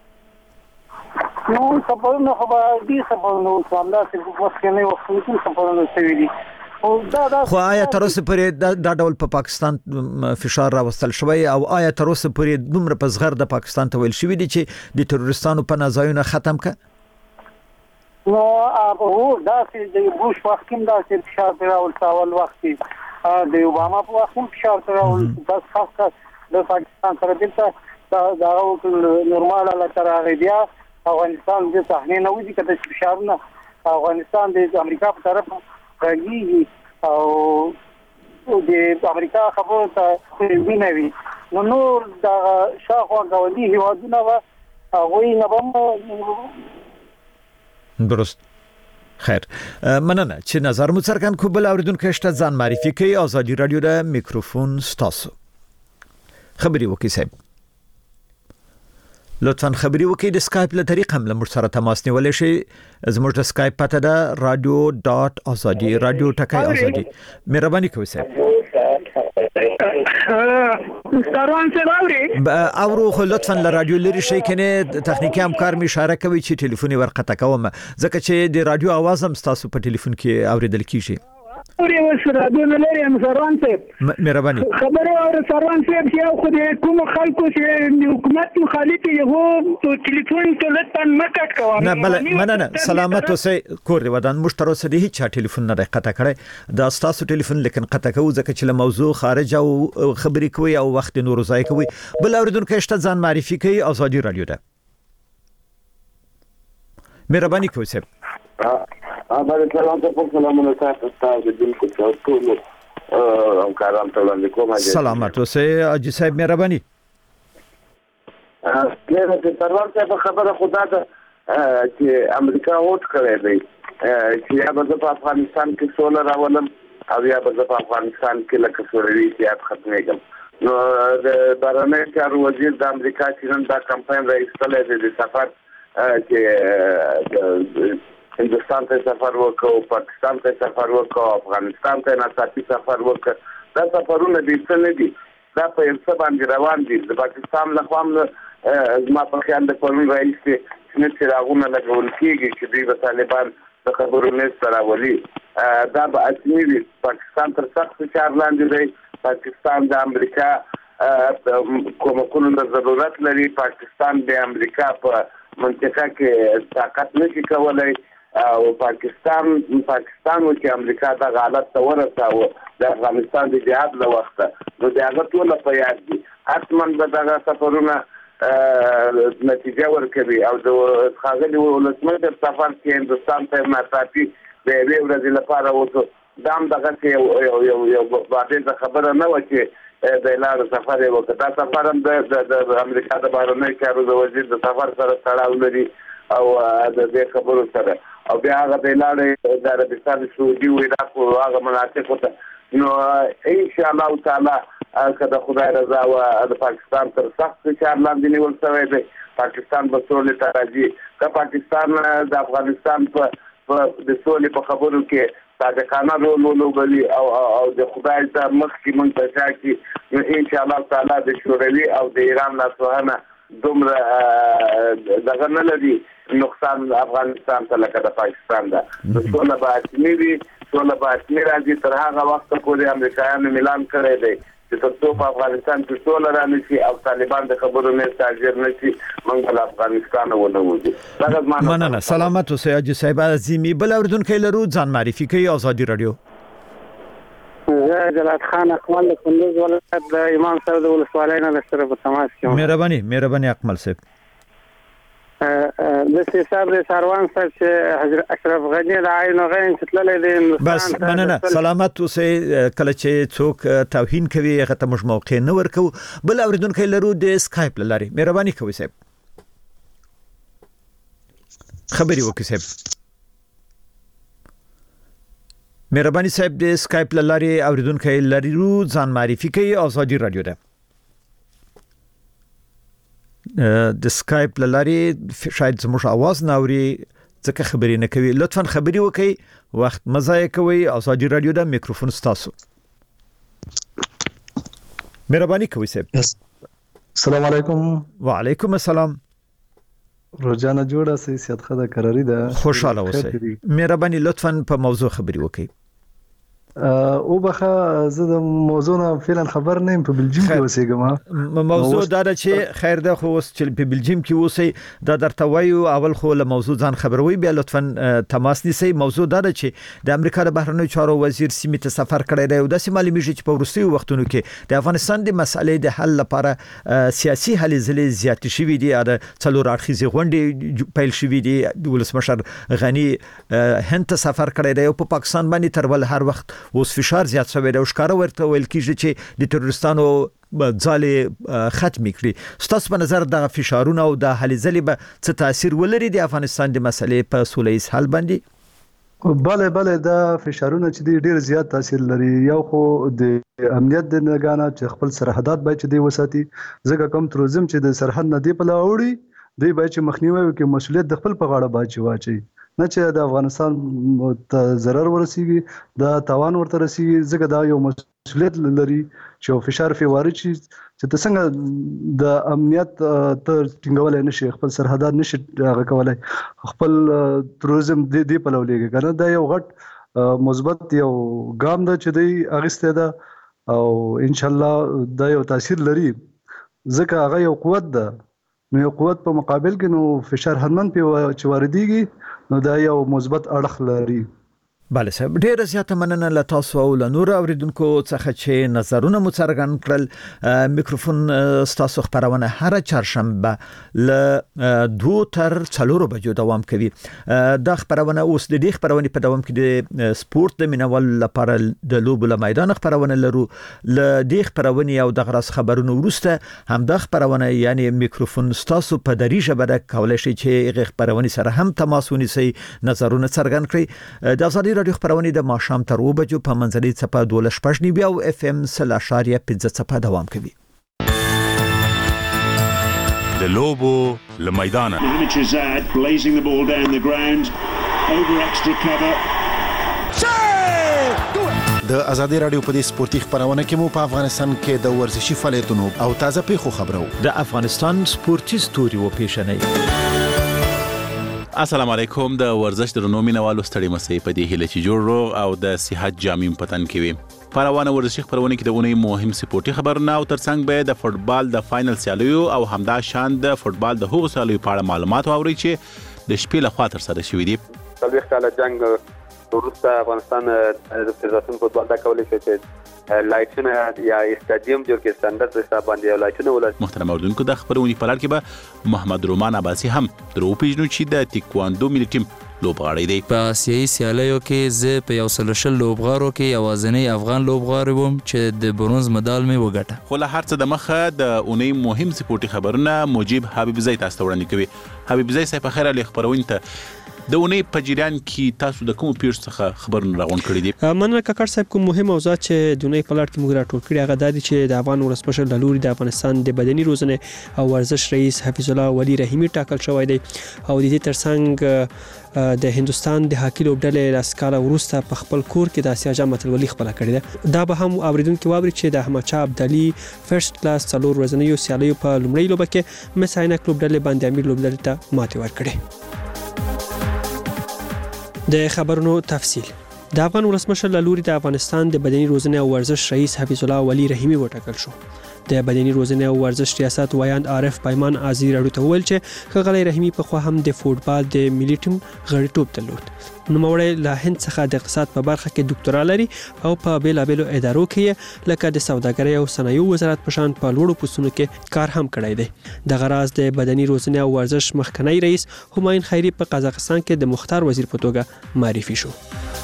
نو سفرونه خو به دې سفرونه وسامدا چې وسکنه وختونه سفرونه شوي دي. خو آیا تر اوسه پورې دا ډول په پاکستان فشار راوستل شوی او آیا تر اوسه پورې دومره په زغر د پاکستان ته ویل شوی دي چې د تروریستانو په نازایونه ختم کړي؟ نو هغه داسې د بوش وخت کې داسې فشار راوستل وخت د اوباما په وخت کې فشار راوستل بس خاصه د پاکستان سره دلته دا نورمال لا تر هغه بیا افغانستان د صحنه نه وځي کله چې فشارونه افغانستان د امریکا په طرف راځي او د امریکا خبرو ته وینوي نو نور دا شاخوا غوډي هیوادونه هغه نه به درست. خیر مننه چې نظر مو څرګند کو. بل اوریدونکو شته ځان معرفي کوي. آزادي رادیو د میکروفون ستاسو خبري وکي صاحب لطفاً خبري وکي. د سکایپ له طریق هم لمر سره تماس نیولای شي. زموږ د سکایپ پته ده radio.azadi radio ټکای ازادي. مهرباني کوئ صاحب. سروان صاحب اورو خو لطفاً له رادیو لري شي کنه تخنیکی همکار می اشاره کوي چې ټلیفون ورقته کوم ځکه چې د رادیو आवाज هم تاسو په ټلیفون کې اوریدل کیږي. اوري وسره د لري سروان صاحب مهرباني خبره اور سروان صاحب چې خو د کوم خلکو چې د حکومت مخالف یو ته ټلیفون ته لطفا مکټ کوه. نه بل مننه سلامت اوسئ کور ودان مشترو سره هیڅ ټلیفون نه قطع کړي دا تاسو ټلیفون لیکن قطع کوو ځکه چې موضوع خارج او خبري کوي او وخت نور ځای کوي. بل اوریدونکو شته ځان معرفي کوي. آزادي رادیو ده. مهرباني کوئ صاحب. باندې سلامونه تاسو ته د دې کو ټول همکاران ته وړاندې کوم. سلامات اوسئ حاجي صاحب مهرباني. د سروان صاحب خبره خدا ده چې امریکا هوټ کړی دی چې یا به په افغانستان کې سوله راولم او یا به په افغانستان کې لکه سولوي سیاست ختمېږم. نو د بهرنیو چارو وزیر د امریکا چې نن دا کمپاین راایستلی دی د سفر چې هندوستان ته سفر وکړو، پاکستان ته سفر وکړو، افغانستان ته ناڅاپي سفر وکړ. دا سفرونه دې څه نه دي، دا په یو څه باندې روان دي. د پاکستان له خوا زما په خیال د پرون رئیس چې نه څراغونه لګول کېږي چې دوی به طالبان د خبرو میز ته راولي. دا به اصلي وي. پاکستان تر سخت فشار لاندې دی. پاکستان د امریکا کومکونو ته ضرورت لري. پاکستان د امریکا په منطقه کې طاقت نشي کولی او پاکستان و چې امریکا د حالت ته ورساوه د افغانستان د جهاد له وخته، نو د هغه ټوله په یاد دي. حتما به دغه سفرونه نتیجه ورکوي او د ښاغلي ولسمشر سفر چې هندوستان ته ناڅاپي د یوې ورځې لپاره وشو، دا هم دغسې یو بابیزه خبره نه وه چې د لارو سفر یې وکړه. دا سفر هم د امریکا د بهرنیو چارو د وزیر د سفر سره تړاو لري او د دې خبرو سره، او بیا هغه د لاړې د عربستان سعودي و عراق او هغه مناطقو ته. نو انشاءالله تعالی که د خدای رضا و د پاکستان تر سخت فشار لاندې نیول شوی دی، پاکستان به سولې ته راځي. که پاکستان د افغانستان په د سولې په خبرو کې صادقانه رول ولوبوي او د خدای ته مخکې موږ ته شاکي، نو انشاءالله تعالی د شوروي او د ایران لاسوهنه دومره دغه نه لري نقصان افغانستان ته لکه د پاکستان ده. د سوله به حتمي وي، سوله به حتمي راځي. تر هغه وخته پورې امریکایانو اعلان کړی دی چې تر څو په افغانستان کې سوله رانشي او طالبان د خبرو میز ته حاضر نشي، موږ به له افغانستانه ونه وځو. مننه. سلامت اوسئ حاجي صاحب عظیمي. بل اورېدونکی لرو، ځان معرفي کوي. ازادي رادیو. زه جلال خان اکمل د کندوز ولایت د امام صاحب د ولسوالۍ نه سره په تماس کې یم. مهرباني اکمل صاحب. د حساب د سروان صاحب چې حضرت اشرف غنی د عین غین چې تللی دی. بس مننه. سلامت اوسئ. کله چې څوک توهین کوي هغه ته موږ موقع نه ورکو. بل اورېدونکی لرو د اسکایپ له لارې. مهرباني کوئ صاحب، خبري وکړئ صاحب. مهرباني صاحب د اسکایپ له لارې اوریدونکو لرو، ځان معرفي کوي. ازادي رادیو ده. د اسکایپ له لارې شاید زموږ आवाज نه اوري ځکه خبرې نه کوي. لطفا خبري وکړئ، وخت مزه کوي. ازادي رادیو ده، میکروفون ستاسو. مهرباني کوئ صاحب. السلام علیکم. وعلیکم السلام. روزانه جوړه سي سیادت خدا قراری ده. خوشاله اوسئ. مهرباني لطفا په موضوع خبري وکړئ. او بخه زه د موضوع نه فعلا خبر نه یم. په بلجیم کې اوسېږم. موضوع دا ده چې خیر ده خو چې په بلجیم کې اوسئ دا درته وایو. اول خو له موضوع ځان خبروي، بیا لطفا تماس نیسئ. موضوع دا ده چې د امریکا د بهرنیو چارو وزیر سیمې ته سفر کړی دی او داسې معلومیږي چې په وروستیو وختونو کې د افغانستان د مسالې د حل لپاره سیاسي هلې ځلې زیاتې شوي دي. د څلور اړخیزې غونډې پیل شوي دي. د ولسمشر غني هند ته سفر کړی دی او په پاکستان باندې تر ول هر وخت اوس فشار زیات شوی دی او ښکاره ورته ویل کېږي چې د تروریستانو ځالې ختم کړي. ستاسو په نظر دغه فشارونه او د هلې ځلې به څه تاثیر ولري د افغانستان د مسلې په سوله ییز حل باندې؟ بله دا فشارونه چې ډیر زیات تاثیر لري. یو خو د امنیت د نگانه چې خپل سرحدات باید چې دی وساتي، ځکه کوم تروریزم چې د سرحد نه دی په لاوړي دی باید چې مخنیوي وکړي، مسؤلیت د خپل په غاړه باید واچي، نه چې د افغانستان ته ضرر ورسیږي، دا تاوان ورته رسیږي. ځکه دا یو مسؤلیت لري چې فشار فی وارد شي چې ته څنګه د امنیت ته ټینګولای نشي، خپل سرحدات نشي هغه کولای، خپل تروریزم دی په لولېږي کنه. دا یو غټ مثبت یو ګام ده چې دی اغسته ده او ان شاء الله دا یو تاثیر لري ځکه هغه یو قوت ده. نو یو قوت په مقابل کې نو فشار هرمن په چې واردېږي نو دا یو مثبت اړخ لري. بله صاحب ډیره زیاته مننه له تاسو او له نور اوریدونکو څخه چې نظرونه مو څرګند کړل. میکروفون تاسو خبرونه هر چهارشنبه ل 2 تر 4 بجو دوام کوي. دا خبرونه اوس د دې خبرونه په دوام کې د سپورت د مینوال لپاره د لوبو له میدان خبرونه لرو. ل دې خبرونه او د غراس خبرونه ورسته هم د خبرونه یعنی میکروفون تاسو په دریجه بده کولای شي چې خبرونه سره هم تماس ونیسي نظرونه څرګند کړئ. د ازادي رادیو خبرونه د ماښام تر 2 بجو په منځلي څپه 12 بیا او اف ام 0.5 څپه دوام کوي. د لوبو له میدانه blazing the ball down the ground over extra cover. د ازادي رادیو په دې سپورتي خبرونه کې مو په افغانستان کې د ورزشي فعالیتونو او تازه پیښو خبرو. د افغانستان سپورتي ستوري و پیښنې. السلام علیکم. د ورزش درنو مینوالو ستړي مسئ په دې هیله چې جوړ روغ او د صحت جامع پتن کوي. په روانه ورزشي خبرونه کې د اونۍ مهم سپورتي خبرونه او ترڅنګ به د فوتبال د فائنل سیالیو او همدا شان د فوتبال د هغو سیالیو په اړه معلومات واوري چې د شپې لخوا تر سره شوي دي. د وختاله جنگ وروسته افغانستان د فدراسیون فوتبال د کولای شي چې لایټونه یا استادیوم جوړ کې ستاندرد په حساب باندې لایټونه ولر. محترم اوردونکو د خبرونې په لړ کې به محمد رومان عباسی هم درو پیژنو چې د تیکواندو ملي ټیم لوبغاړی دی. په آسیایي سیالیو کې زه په 100 لوبغاړو کې یوازینی افغان لوبغاړی وم چې د برونز مډال مې وګټه. خو له هر څه د مخه د اونۍ مهم سپورتي خبرونه موجب حبیب زئی تاسو وړاندې کوي. حبیب زئی صاحب خیر علی خبرونه ته د اونۍ په جریان کې تاسو د کوم پیښو څخه خبرونه راغونډ کړي دي؟ مننه کاکړ صاحب. کوم مهم موضوعات چې د اونۍ په لړ کې موږ راټول کړي هغه د چې د افغان ولسمشر د لوري د افغانستان د بدني روزنې او ورزش رئیس حفیظ الله ولی رحیمی ټاکل شوی دی او د دې ترڅنګ د هندستان د هاکی لوبډلې لاسکاله ورسته په خپل کور کې د اسیا جام اتلولي خپل کړی دی. دا به هم اوریدونکو واوري چې د احمد شاه ابدالي فرست کلاس څلور ورځنیو سیالیو په لومړۍ لوبه کې مساینک لوبډلې باندې امیر لوبډلې ته ماتې ورکړه. د خبرونو تفصیل. د افغان ولسمشر له لوري د افغانستان د بدني روزنې او ورزش رئیس حفیظ الله ولی رحیمی وټاکل شو. د بدني روزنې او ورزش ریاست وایاند عارف پیمان ازی راډیو ته ویل چې خغلی رحیمی په خوا هم د فوتبال د ملي ټیم غړیتوب درلود. نوموړی له هند څخه د اقتصاد په برخه کې ډاکټرا لري او په بیلابیلو ادارو کې لکه د سوداګرۍ او صنایعو وزارت په شان په لوړو پوستونو کې کار هم کړی دی. د غراز د بدني روزنې او ورزش مخکنی رئیس همایون خیری په قزاقستان کې د مختار وزیر په توګه معرفي شو.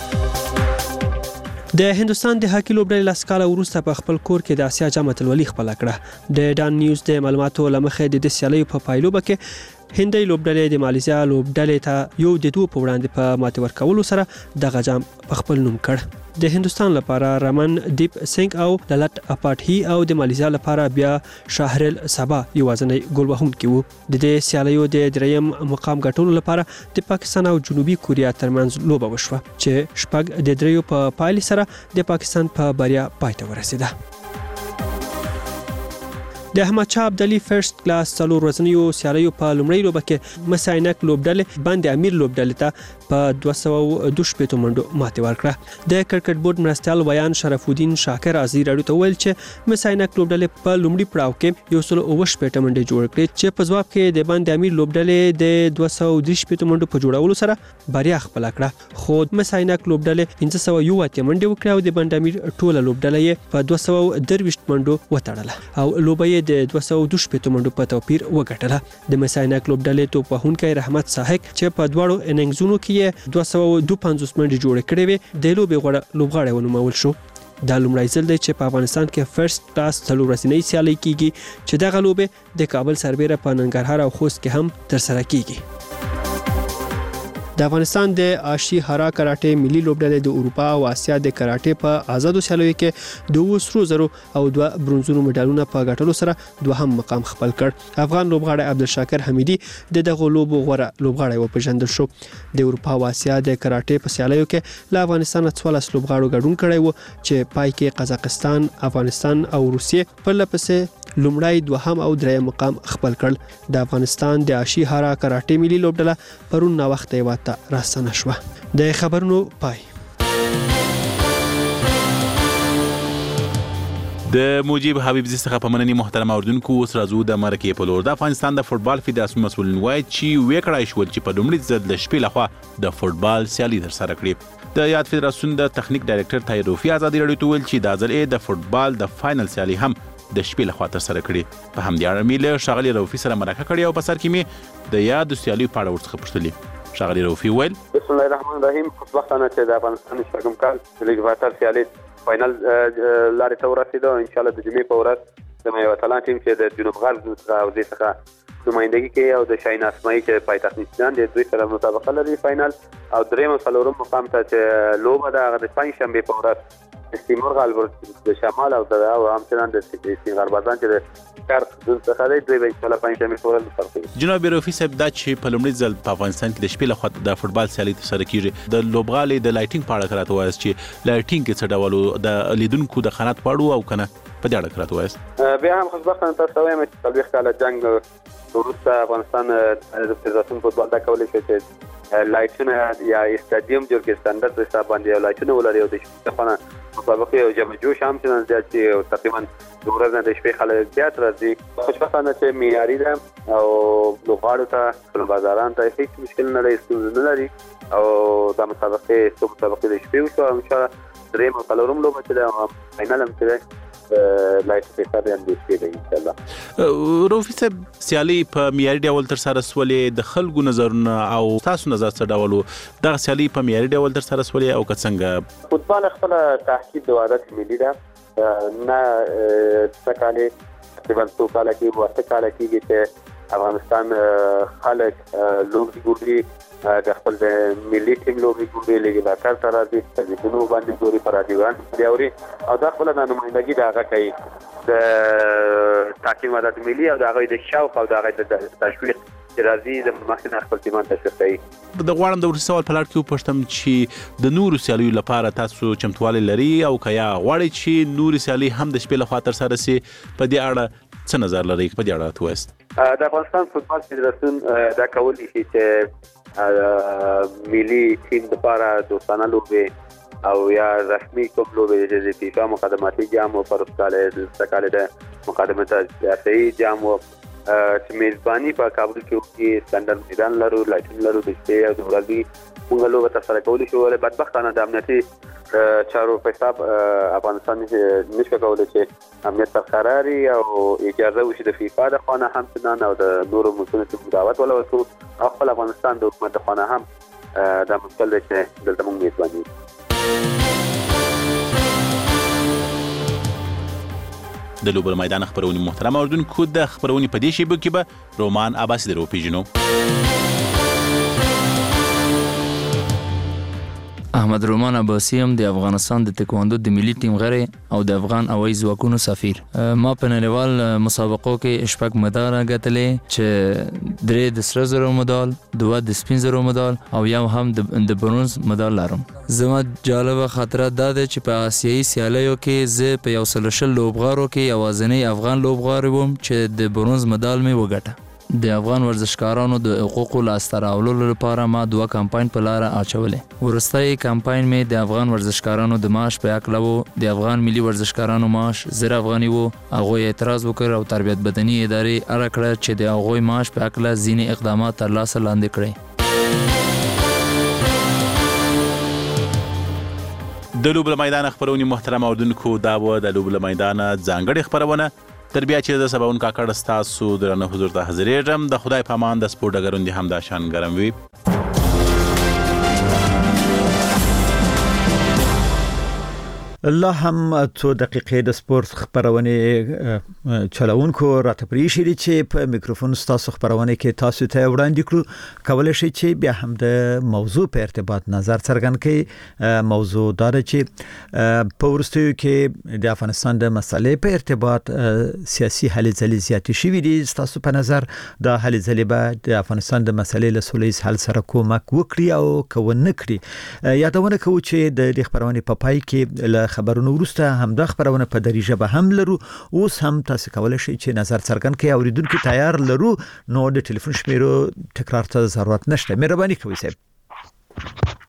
د هندستان د هاکی لوبډلې لاسکاله وروسته په خپل کور کې د اسیا جام اتلولي خپل کړه. د ډان نیوز د معلوماتو لمخې د سیالیو په پایلوبه کې هندۍ لوبډلې د مالیزیا لوبډلې ته یو د 2 په وړاندې په ماتې ورکولو سره د غجام په خپل نوم کړ. د هندستان لپاره رمن دیپ سنگ او للت اپاټهی او د مالیزیا لپاره بیا شاهرل سبا یوازنی ګول وهونکي وو. د دې سیالیو د دریم مقام ګټلو لپاره د پاکستان او جنوبي کوریا ترمنځ لوبه وشوه چې شپږ د دریو په پایل سره د پاکستان په بریا پاتې ورسیده. د احمد شاه ابدالي فرست کلاس څلور ورځنیو سیالیو په لومړۍ لوبه کې مساینک لوبډلې باندې امیر لوبډلې ته په 212 منډو ماتې ورکړه. د کرکټ بورډ مرستیال ویان شرف الدین شاکر ازی راډیو ته ویل چې مساینک لوبډلې په لومړي پړاو کې 128 منډې جوړ کړې چې په ځواب کې د باندې امیر لوبډلې د 213 منډو په جوړولو سره بریا خپل کړه. خو مساینک لوبډلې 501 منډې وکړې او د باندې امیر ټوله لوبډلې په 223 منډو وتړله او لوبه د 212 منډو په توپیر وګټله. د مساینک لوبډلې توپ وهونکی رحمت صاحب چې په دواړو اننګزونو کې 252 منډې جوړې کړې وې د لوبې غوړه لوبغاړی ونومول شو. دا لومړی ځل دی چې په افغانستان کې فرست کلاس څلور ورځنۍ سیالي کیږي چې دغه لوبې د کابل سربېره په ننګرهار او خوست کې هم ترسره کیږي. د افغانستان د آشي هارا کراټه ملي لوبډلې د اروپا او آسیا د کراټه په آزادو سیالیو کې 2 سرو زرو او 2 برونزونو مډالونه په ګټلو سره دوهم مقام خپل کړ. افغان لوبغاړی عبدالشاکر حمیدی دغه لوبو غوړه لوبغاړی وپېژندل شو. د اروپا او آسیا د کراټه په سیالیو کې له افغانستان 14 لوبغاړو ګډون کړی وو چې پای کې قزاقستان، افغانستان او روسیې په لپسې لومړی، دوهم او دریم مقام خپل کړل. د افغانستان د آشي هارا کراټه ملي لوبډله پرون نا وخت یې راستنه شوه. د خبرونو پای. د موجب حبیب زی څخه په مننې محترم اوردونکو. اوس راځو د مرکې په لور. د افغانستان د فوتبال فدراسیون مسؤلین وایي چې وکړای شو چې په لومړي ځل د شپې لخوا د فوتبال سیالي ترسره کړي. د یاد فدراسیون د تخنیک ډایریکټر طاهر روفي ازادي راډیو ته ویل چې دا ځل د فوټبال د فائنل سیالي هم د شپې لخوا ترسره کړې. په همدې اړه مې له ښاغلي روفي سره مرکه کړې او په سر کې مې د یاد سیالیو په اړه ورڅخه پوښتلې. ښاغلي روفي ویل بسم الله الرحمن الرحیم. خوشبختانه چې د افغانستان شپږم کال د لیګ برتر سیالي فائنل لارې ته ورسېده. ان شاء الله د جمعې په ورځ د میوه اتلان ټیم چې د جنوب غرب حوزې څخه نمائندګي کوي او د شاهین اسماعي چې پایتخت نشان د دوی سره مسابقه لري فائنل او درېیم او څلورم مقام ته چې لوبه ده هغه د پنجشنبې په ورځ استیمور غالبرګ د شمال او همچنان د سینغربازان چې د شرق حدود څخه دی دوی به انشاءالله پنجشنبې په ورځ مسابقه کوي. جناب روفي صاحب دا چې په لومړي ځل په افغانستان کې د شپې لخوا د فوټبال سیالي ترسره کیږي د لوبغالي د لایټینګ په اړه راته وایاست چې لایټینګ کې څه ډول د لیدونکو د خانات پاړو او کنه په دې اړه راته وایاست. بیا هم خوشبختانه تاسو وایم چې 40 کاله جنگ وروسته افغانستان د فدراسیون فوټبال دا کولی شي چې لایټونه یا استادیوم جوړ کړي ستاندرد حساب باندې لایټونه ولري او د شپې مسابقه او جمع جوش هم چې زیات چې تقریبا د ورځې د شپې خلک زیات راځي. خوشبختانه چې معیاري ده او لوبغاړو ته بازاران ته هیڅ مشکل نه لري ستونزه نه لري او د مسابقه د شپې وشو ان شاء الله درېیم او څلورم لوبه چې ده فائنل هم چې لایټ په سر باندې کېږي ان شاء الله. روفي صاحب سیالي په معیاري ډول ترسره سولې د خلکو نظرونه او تاسو نظر څه ډول دغه سیالي په معیاري ډول ترسره سولې او که څنګه فوټبال خپل تحقیق د وحدت ملي ده نه څکالي تقریبا 2 کال کې ورته کال کې چې افغانستان خلک لوبي ګوري د خپل ملي ټیم لوبي ګوري لګي دا کار تر دې د جنوب باندې ګوري پر دیوان دیوري او دا خپل د نمائندګي دا هغه کوي د تحقیق وحدت ملي او دا هغه د شوق او دا هغه د تشویق راځي د مخکنه خپل تیمان تشویق کوي. د غواړم د ورسې سوال په لړ کې وپوښتم چې د نورو سیالیو لپاره تاسو چمتووالی لري او که یا غواړئ چې نورې سیالي هم د شپې لخوا ترسره سي په دې اړه څه نظر لرئ په دې اړه راته ووایاست. د افغانستان فوټبال فدراسیون دا کولی شي چې ملي ټیم لپاره دوستانه لوبې او یا رسمي کوم لوبې چې د فیفا مقدماتي جام او پرسکاله د مقدمات اساسي جام او چې میزباني په کابل کې ستاندرد میدان لرو لایټین لرو د شپې او د ورځې موږ لوبه ترسره کولی شو ولې بدبختانه د امنیتي چارو په حساب افغانستان نشي کولای چې امنیت برقراري او اجازه وشي د فیفا د خانه همچنان او د نورو مسؤلینو ته دعوت ولا وسو خپل افغانستان د حکومت خانه هم د مشکل چې دلته موږ میزباني. د لوبل میدان خبرونې محترم اوردونکو د خبرونې په دې شیبه کې به رومان عباسی درو پیژنو. احمد رومان عباسی هم د افغانستان د تکواندو د ملي ټیم غړی او د افغان هوایي ځواکونو سفیر. ما په نړیوال مسابقو کې شپږ مډال ګټلې چې 3 د سره زرو مډال 2 د سپین زرو مډال او یو هم د برونز مډال لرم. زما جالبه خاطره دا ده چې په آسیایي سیالیو کې زه په 100 لوبغاړو کې یوازینی افغان لوبغاړی وم چې د برونز مډال مې وګټه. د افغان ورزشکارانو د حقوقو لاسته راوړلو لپاره ما 2 کمپاین په لار اچولې. وروستۍ کمپاین مې د افغان ورزشکارانو د معاش په اړه وو. د افغان ملي ورزشکارانو معاش 0 افغاني وو. هغه اعتراض وکړ او تربیت بدني ادارې اړه کړه چې د هغوی معاش په اړه ځینې اقدامات ترلاسه لاندې کړي. د لوبل میدان خبرونې محترم اوردونکو دا و د لوبل میدان ځانګړې خبرونه تر بیا چې د سباون کاکړ ستاسو درنه حضور ته حاضرېږم. د خدای په امان د سپورټ ډګرون دې هم دا شان ګرم وي. الله هم څو دقیقې د سپورت خبرونه چلوونکو راته پریښي چې په میکروفون ستاسو خبرونه کې تاسو ته وړاندې کړو. کولای شئ چې بیا هم د موضوع په ارتباط نظر څرګند کړئ. موضوع دا ده چې په ورستیو کې د افغانستان د مسلې په ارتباط سیاسي هلې ځلې زیاتې شوې دي. تاسو په نظر د هلې ځلې به د افغانستان د مسلې له سولهییز حل سره کومک وکړي او کوو نه کړي. یادونه کوو چې د خبرونه په پای کې خبرونه ورسته هم د خبرونه په دریجه به هم لرو. اوس هم تاسو کولای شئ چې نظر څرګند کړئ. اوریدونکو تیار لرو نو د ټلیفون شمیرو تکرار ته ضرورت نشته. مهرباني کوئ صاحب.